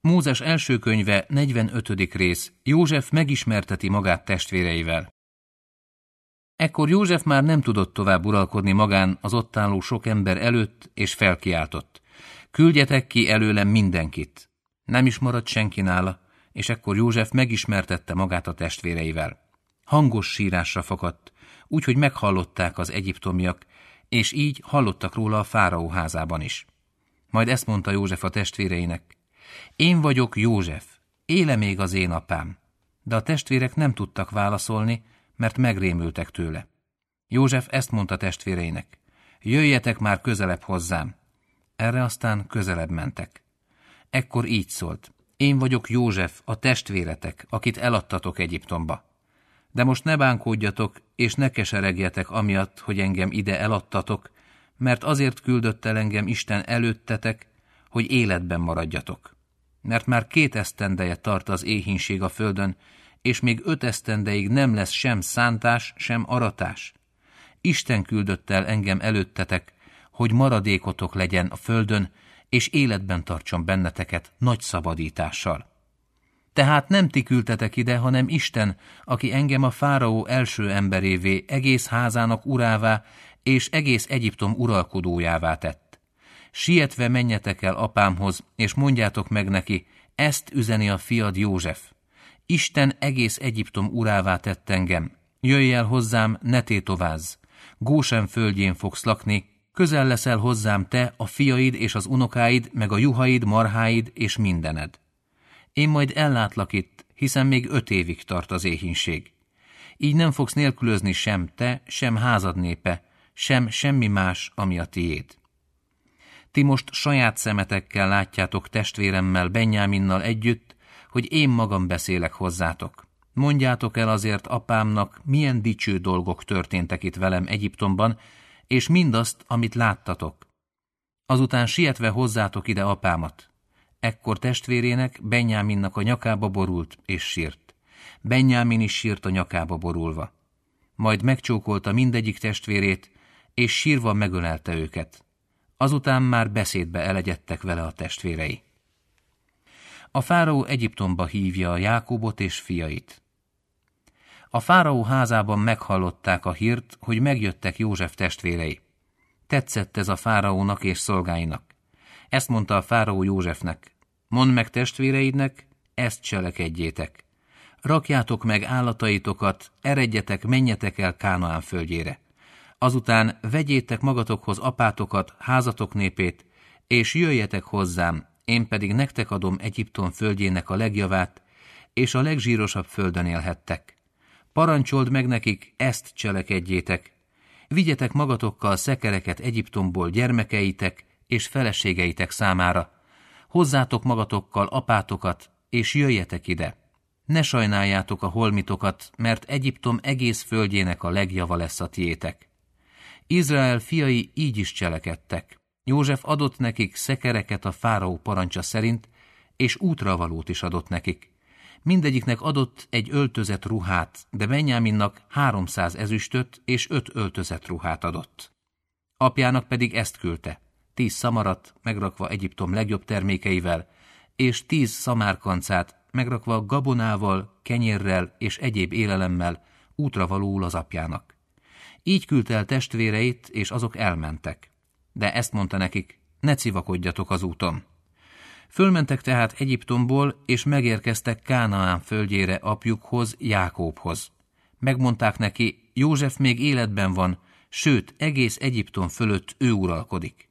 Mózes első könyve, 45. rész. József megismerteti magát testvéreivel. Ekkor József már nem tudott tovább uralkodni magán az ott álló sok ember előtt, és felkiáltott: küldjetek ki előlem mindenkit! Nem is maradt senki nála, és ekkor József megismertette magát a testvéreivel. Hangos sírásra fakadt, úgyhogy meghallották az egyiptomiak, és így hallottak róla a fáraó házában is. Majd ezt mondta József a testvéreinek: én vagyok József, éle még az én apám? De a testvérek nem tudtak válaszolni, mert megrémültek tőle. József ezt mondta testvéreinek: jöjjetek már közelebb hozzám. Erre aztán közelebb mentek. Ekkor így szólt: én vagyok József, a testvéretek, akit eladtatok Egyiptomba. De most ne bánkódjatok, és ne keseregjetek amiatt, hogy engem ide eladtatok, mert azért küldött el engem Isten előttetek, hogy életben maradjatok. Mert már 2 esztendeje tart az éhínség a földön, és még 5 esztendeig nem lesz sem szántás, sem aratás. Isten küldött el engem előttetek, hogy maradékotok legyen a földön, és életben tartson benneteket nagy szabadítással. Tehát nem ti küldtetek ide, hanem Isten, aki engem a fáraó első emberévé, egész házának urává, és egész Egyiptom uralkodójává tett. Sietve menjetek el apámhoz, és mondjátok meg neki: ezt üzeni a fiad József. Isten egész Egyiptom urává tett engem. Jöjj el hozzám, ne tétovázz. Gósen földjén fogsz lakni, közel leszel hozzám te, a fiaid és az unokáid, meg a juhaid, marháid és mindened. Én majd ellátlak itt, hiszen még 5 évig tart az éhínség. Így nem fogsz nélkülözni sem te, sem házad népe, sem semmi más, ami a tiéd. Ti most saját szemetekkel látjátok testvéremmel, Benjáminnal együtt, hogy én magam beszélek hozzátok. Mondjátok el azért apámnak, milyen dicső dolgok történtek itt velem Egyiptomban, és mindazt, amit láttatok. Azután sietve hozzátok ide apámat. Ekkor testvérének, Benjáminnak a nyakába borult, és sírt. Benjámin is sírt a nyakába borulva. Majd megcsókolta mindegyik testvérét, és sírva megölelte őket. Azután már beszédbe elegyedtek vele a testvérei. A fáraó Egyiptomba hívja a Jákóbot és fiait. A fáraó házában meghallották a hírt, hogy megjöttek József testvérei. Tetszett ez a fáraónak és szolgáinak. Ezt mondta a fáraó Józsefnek: mondd meg testvéreidnek, ezt cselekedjétek. Rakjátok meg állataitokat, eredjetek, menjetek el Kánaán földjére. Azután vegyétek magatokhoz apátokat, házatok népét, és jöjjetek hozzám, én pedig nektek adom Egyiptom földjének a legjavát, és a legzsírosabb földön élhettek. Parancsold meg nekik, ezt cselekedjétek. Vigyetek magatokkal szekereket Egyiptomból gyermekeitek és feleségeitek számára. Hozzátok magatokkal apátokat, és jöjjetek ide. Ne sajnáljátok a holmitokat, mert Egyiptom egész földjének a legjava lesz a tiétek. Izrael fiai így is cselekedtek. József adott nekik szekereket a fáraó parancsa szerint, és útravalót is adott nekik. Mindegyiknek adott egy öltözett ruhát, de Benjáminnak 300 ezüstöt és 5 öltözett ruhát adott. Apjának pedig ezt küldte: 10 szamarat, megrakva Egyiptom legjobb termékeivel, és 10 szamárkancát, megrakva gabonával, kenyérrel és egyéb élelemmel, útravalóul az apjának. Így küldte el testvéreit, és azok elmentek. De ezt mondta nekik: ne civakodjatok az úton. Fölmentek tehát Egyiptomból, és megérkeztek Kánaán földjére apjukhoz, Jákóbhoz. Megmondták neki: József még életben van, sőt, egész Egyiptom fölött ő uralkodik.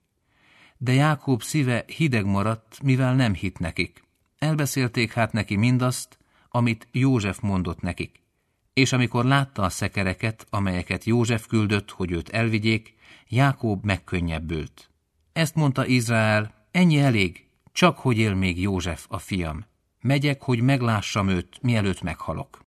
De Jákób szíve hideg maradt, mivel nem hitt nekik. Elbeszélték hát neki mindazt, amit József mondott nekik. És amikor látta a szekereket, amelyeket József küldött, hogy őt elvigyék, Jákób megkönnyebbült. Ezt mondta Izrael: ennyi elég, csak hogy él még József a fiam. Megyek, hogy meglássam őt, mielőtt meghalok.